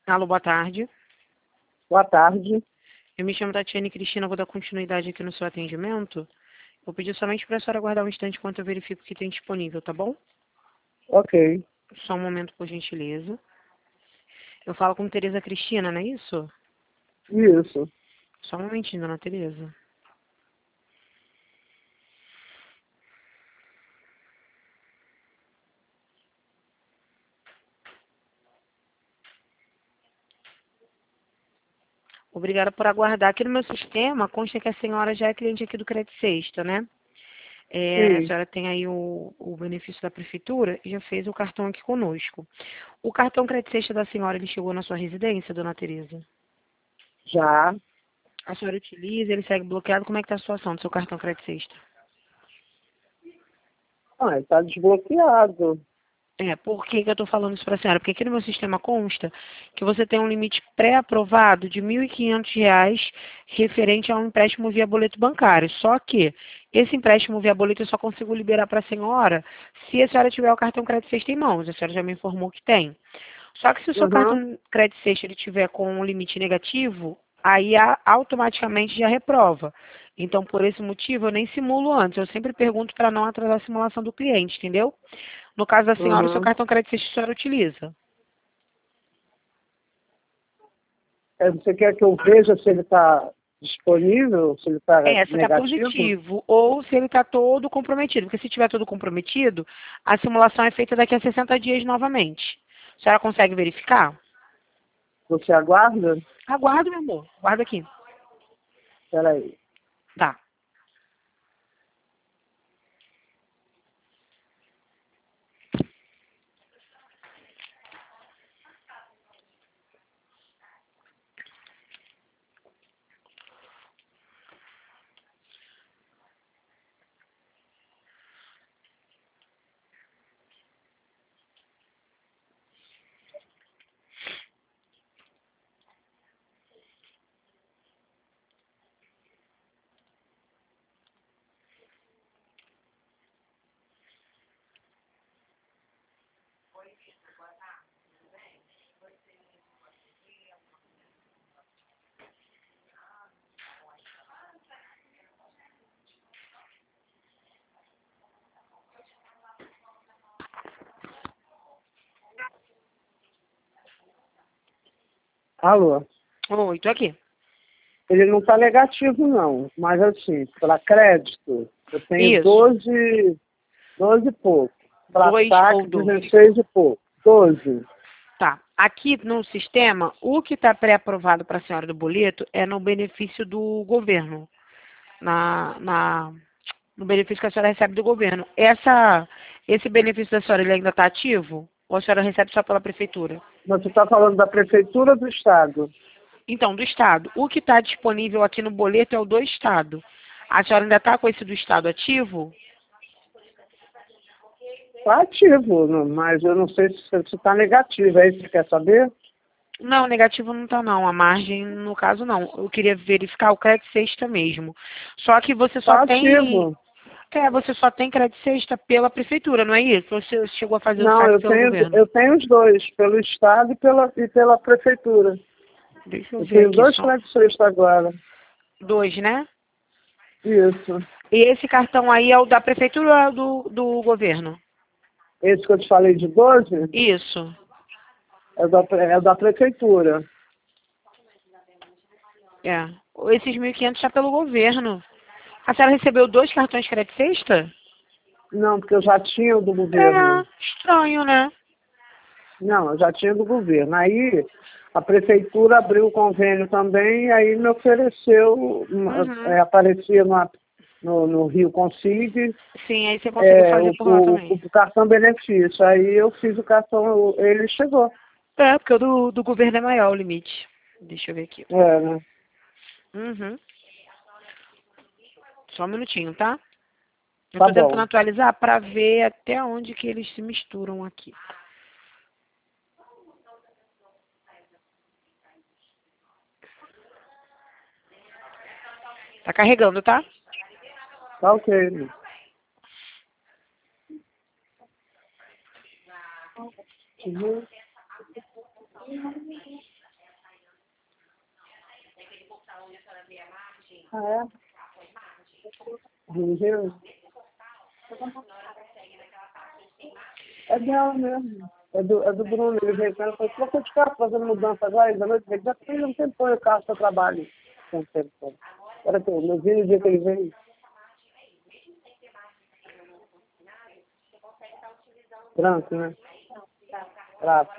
Alô, boa tarde. Boa tarde. Eu me chamo Tatiane Cristina, vou dar continuidade aqui no seu atendimento. Vou pedir somente para a senhora aguardar um instante enquanto eu verifico o que tem disponível, tá bom? Ok. Só um momento, por gentileza. Eu falo com Tereza Cristina, não é isso? Isso. Só um momentinho, dona Tereza. Obrigada por aguardar. Aqui no meu sistema consta que a senhora já é cliente aqui do Crédito Sexta, né? A Sim. senhora tem aí o benefício da prefeitura e já fez o cartão aqui conosco. O cartão Crédito Sexta da senhora, ele chegou na sua residência, dona Tereza? Já. A senhora utiliza, ele segue bloqueado, como é que está a situação do seu cartão Crédito Sexta? Ah, está desbloqueado. Por que que eu estou falando isso para a senhora? Porque aqui no meu sistema consta que você tem um limite pré-aprovado de R$ 1.500 referente a um empréstimo via boleto bancário. Só que esse empréstimo via boleto eu só consigo liberar para a senhora se a senhora tiver o cartão Crédito Sexta em mãos. A senhora já me informou que tem. Só que se o seu Uhum. cartão Crédito Sexta ele tiver com um limite negativo, aí automaticamente já reprova. Então, por esse motivo, eu nem simulo antes. Eu sempre pergunto para não atrasar a simulação do cliente, entendeu? No caso da senhora, o seu Uhum. cartão Crédito Sexta a senhora utiliza. Você quer que eu veja se ele está disponível, se ele está Se está negativo? positivo ou se ele está todo comprometido. Porque se estiver todo comprometido, a simulação é feita daqui a 60 dias novamente. A senhora consegue verificar? Você aguarda? Aguardo, meu amor. Aguarda aqui. Espera aí. Tá. Alô? Oi, tô aqui. Ele não está negativo, não. Mas, assim, para crédito, eu tenho Isso. 12 e pouco. Para 2 ou saque, 12. 16 e pouco. 12. Tá. Aqui no sistema, o que está pré-aprovado para a senhora do boleto é no benefício do governo. No benefício que a senhora recebe do governo. Esse benefício da senhora, ele ainda está ativo? Ou a senhora recebe só pela prefeitura? Mas você está falando da prefeitura ou do Estado? Então, do Estado. O que está disponível aqui no boleto é o do Estado. A senhora ainda está com esse do Estado ativo? Está ativo, mas eu não sei se está negativo. É isso que você quer saber? Não, negativo não está não. A margem, no caso, não. Eu queria verificar o crédito sexta mesmo. Só que você só Está tem... ativo. Você só tem crédito sexta pela prefeitura, não é isso? Ou você chegou a fazer o Não, saque pelo governo? eu tenho os dois, pelo Estado e pela prefeitura. Deixa eu Eu ver tenho aqui dois só. créditos agora. 2, né? Isso. E esse cartão aí é o da prefeitura ou é o do governo? Esse que eu te falei de 12 Isso. é da prefeitura. É. Esses 1.500 está pelo governo. A senhora recebeu 2 cartões crédito sexta? Não, porque eu já tinha o do É, governo. estranho, né? Não, eu já tinha do governo. Aí a prefeitura abriu o convênio também, e aí me ofereceu, Uhum. aparecia no Rio Consigne, Sim, aí você conseguiu fazer por lá também. o cartão benefício. Aí eu fiz o cartão, ele chegou. Porque o do governo é maior o limite. Deixa eu ver aqui. É, né? Uhum. Só um minutinho, tá? Eu Tá tô tentando bom. atualizar para ver até onde que eles se misturam aqui. Tá carregando, tá? Tá ok. Uhum. Ah, é? Rio. É dela mesmo. É do Bruno. Ele veio com ela e falou, troca de carro fazendo mudança agora, ainda noite. Ele já fez um tempo o carro para trabalho. Um tempo. Olha aqui, meu filho, o dia que ele veio. Branco, né? Prato.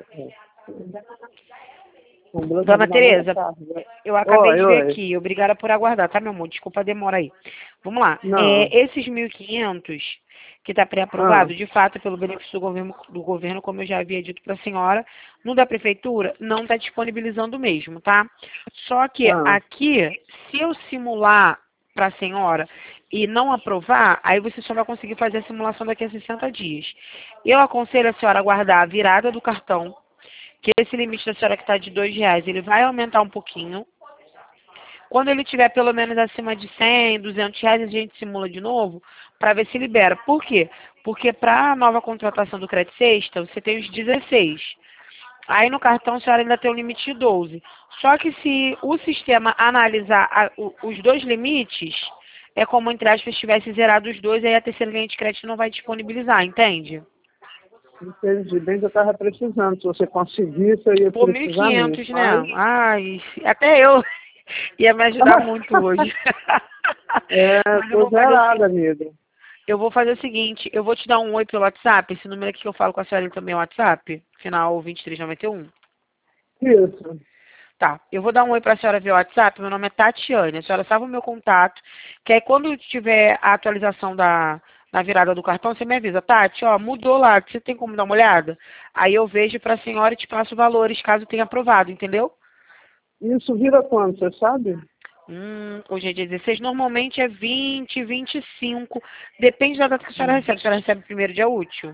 Dona Tereza, eu acabei de ver Oi. aqui. Obrigada por aguardar, tá, meu amor? Desculpa a demora aí. Vamos lá. Não. Esses 1.500 que está pré-aprovado, de fato, pelo benefício do governo, como eu já havia dito para a senhora, no da prefeitura, não está disponibilizando mesmo, tá? Só que aqui, se eu simular para a senhora e não aprovar, aí você só vai conseguir fazer a simulação daqui a 60 dias. Eu aconselho a senhora a guardar a virada do cartão, que esse limite da senhora que está de R$ 2, ele vai aumentar um pouquinho. Quando ele tiver pelo menos acima de 100, R$ 200, a gente simula de novo para ver se libera. Por quê? Porque para a nova contratação do Crédito Sexta, você tem os 16. Aí no cartão a senhora ainda tem o limite de 12. Só que se o sistema analisar os dois limites, é como, entre aspas, tivesse zerado os dois, aí a terceira linha de crédito não vai disponibilizar, entende? Entendi. Bem que eu estava precisando. Se você conseguisse, eu ia Por precisar 1.500, mesmo. né? Ai, até eu ia me ajudar muito hoje. Mas Tô zerada, amiga. eu vou fazer o seguinte, eu vou te dar um oi pelo WhatsApp, esse número aqui que eu falo com a senhora também é o WhatsApp, final 2391. Isso. Tá, eu vou dar um oi para a senhora via WhatsApp, meu nome é Tatiane, a senhora salva o meu contato, que aí quando tiver a atualização na virada do cartão, você me avisa, Tati, ó, mudou lá, você tem como dar uma olhada? Aí eu vejo para a senhora e te passo valores, caso tenha aprovado, entendeu? Isso vira quando, você sabe? Hoje é dia 16, normalmente é 20, 25, depende da data que a senhora recebe primeiro dia útil.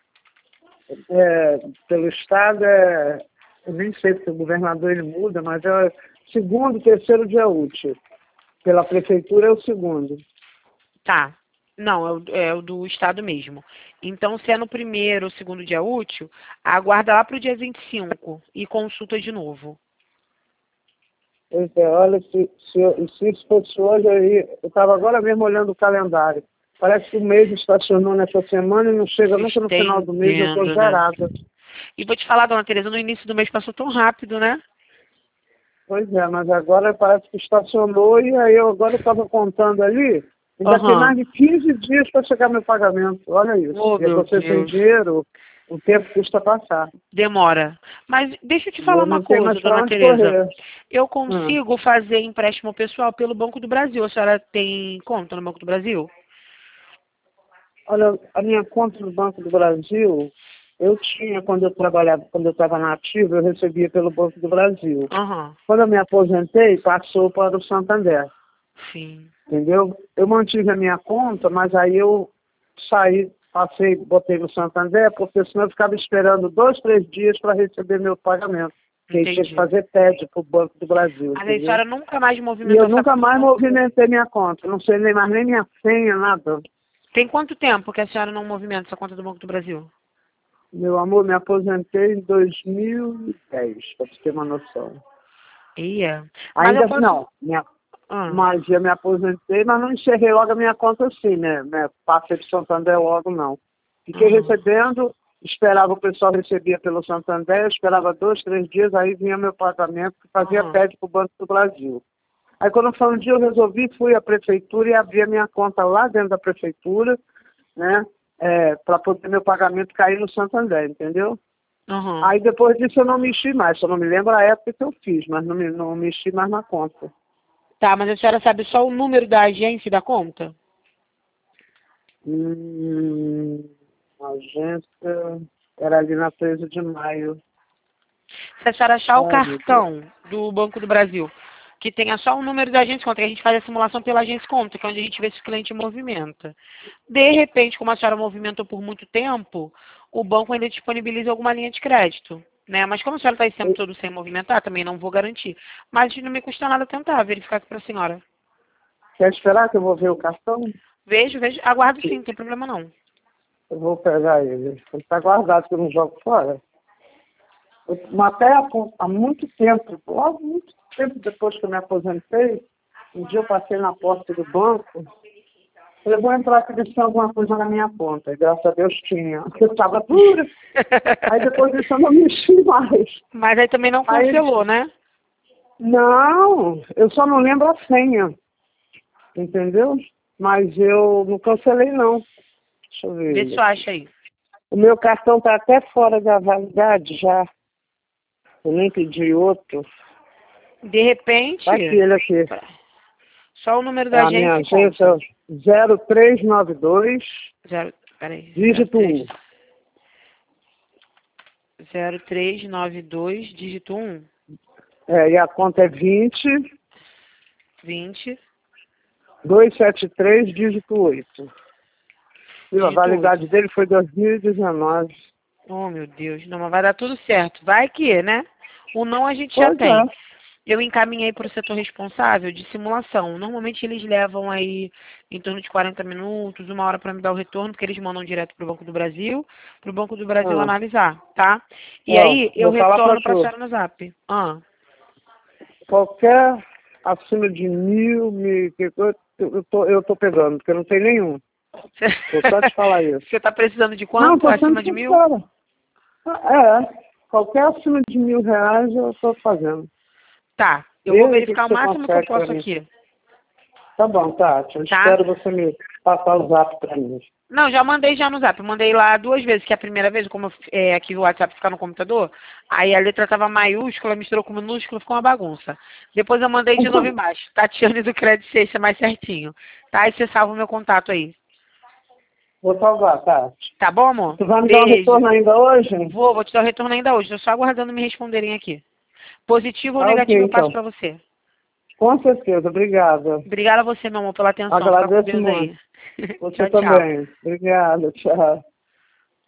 Pelo Estado, eu nem sei porque o governador ele muda, mas é segundo, terceiro dia útil. Pela prefeitura é o segundo. Tá. Não, é o do estado mesmo. Então, se é no primeiro ou segundo dia útil, aguarda lá para o dia 25 e consulta de novo. Pois é, olha, se isso fosse hoje, eu estava agora mesmo olhando o calendário. Parece que o mês estacionou nessa semana e não chega nunca no final do mês, eu estou Estendendo, né? zerada. E vou te falar, dona Tereza, no início do mês passou tão rápido, né? Pois é, mas agora parece que estacionou e aí eu agora estava contando ali, ainda tem mais de 15 dias para chegar meu pagamento. Olha isso. Oh, E você tem dinheiro, o tempo custa passar. Demora. Mas deixa eu te E falar eu uma não tenho coisa, mais para dona onde Tereza. correr. Eu consigo fazer empréstimo pessoal pelo Banco do Brasil. A senhora tem conta no Banco do Brasil? Olha, a minha conta no Banco do Brasil, eu tinha quando eu trabalhava, quando eu estava na ativa, eu recebia pelo Banco do Brasil. Quando eu me aposentei, passou para o Santander. Sim. Entendeu? Eu mantive a minha conta, mas aí eu saí, botei no Santander, porque senão eu ficava esperando 2, 3 dias para receber meu pagamento. Porque tinha que fazer TED para o Banco do Brasil. Mas a senhora nunca mais movimentou E eu nunca mais movimentei minha conta. Não sei nem mais nem minha senha, nada. Tem quanto tempo que a senhora não movimenta essa conta do Banco do Brasil? Meu amor, me aposentei em 2010, para você ter uma noção. Ainda não, mas eu me aposentei, mas não encerrei logo a minha conta assim, né? Passei de Santander logo, não. Fiquei recebendo, esperava o pessoal recebia pelo Santander, esperava 2, 3 dias, aí vinha meu pagamento, que fazia pede para o Banco do Brasil. Aí quando foi um dia eu resolvi, fui à prefeitura e abri a minha conta lá dentro da prefeitura, né? Para poder meu pagamento cair no Santander, entendeu? Aí depois disso eu não mexi mais, só não me lembro a época que eu fiz, mas não mexi mais na conta. Tá, mas a senhora sabe só o número da agência e da conta? A agência era ali na 13 de maio. Se a senhora achar o cartão do Banco do Brasil, que tenha só o número da agência conta, que a gente faz a simulação pela agência conta, que é onde a gente vê se o cliente movimenta. De repente, como a senhora movimentou por muito tempo, o banco ainda disponibiliza alguma linha de crédito, né? Mas como a senhora está esse tempo todo sem movimentar, também não vou garantir. Mas não me custa nada tentar verificar aqui para a senhora. Quer esperar que eu vou ver o cartão? Vejo. Aguardo sim, não tem problema não. Eu vou pegar ele. Ele está guardado, que eu não jogo fora. Até há muito tempo, logo muito tempo depois que eu me aposentei, Um dia eu passei na porta do banco, falei, vou entrar aqui deixar alguma coisa na minha conta. E graças a Deus tinha, porque eu estava dura. Aí depois disso eu não mexi mais. Mas aí também não cancelou, né? Não, eu só não lembro a senha. Entendeu? Mas eu não cancelei, não. Deixa eu ver. Vê se eu acho aí. O meu cartão está até fora da validade já. Eu nem pedi outro. De repente... Tá aqui, ele aqui. Só o número da agência. A minha agência 0392. Peraí. Dígito 1. 0392, dígito 1. E a conta é 20. 273, dígito 8. E a validade dele foi 2019. Oh, meu Deus. Não, mas vai dar tudo certo. Vai que, né? O não a gente já tem. Eu encaminhei para o setor responsável de simulação. Normalmente eles levam aí em torno de 40 minutos, 1 hora para me dar o retorno, porque eles mandam direto para o Banco do Brasil, para o Banco do Brasil analisar, tá? E aí eu retorno para a senhora no Zap. Qualquer acima de 1.000, eu tô pegando, porque eu não tenho nenhum. Vou só te falar isso. Você está precisando de quanto? Não, acima de 1.000? Qualquer acima de R$1.000 eu estou fazendo. Tá, eu vou verificar o máximo que eu posso aqui. Tá bom, Tati. Eu espero você me passar o Zap para mim. Não, já mandei já no Zap. Eu mandei lá 2 vezes, que a primeira vez, como aqui o WhatsApp fica no computador, aí a letra estava maiúscula, misturou com minúscula, ficou uma bagunça. Depois eu mandei de novo embaixo. Tatiane do Crédito Seixas, mais certinho. Tá? Aí você salva o meu contato aí. Vou salvar, Tati. Tá bom, amor? Tu vai me dar um retorno ainda hoje? Vou te dar o retorno ainda hoje. Estou só aguardando me responderem aqui. Positivo ou negativo eu passo para você. Com certeza, obrigada. Obrigada a você, meu amor, pela atenção. Agradeço muito. Aí. Você tchau, também. tchau. Obrigada, tchau.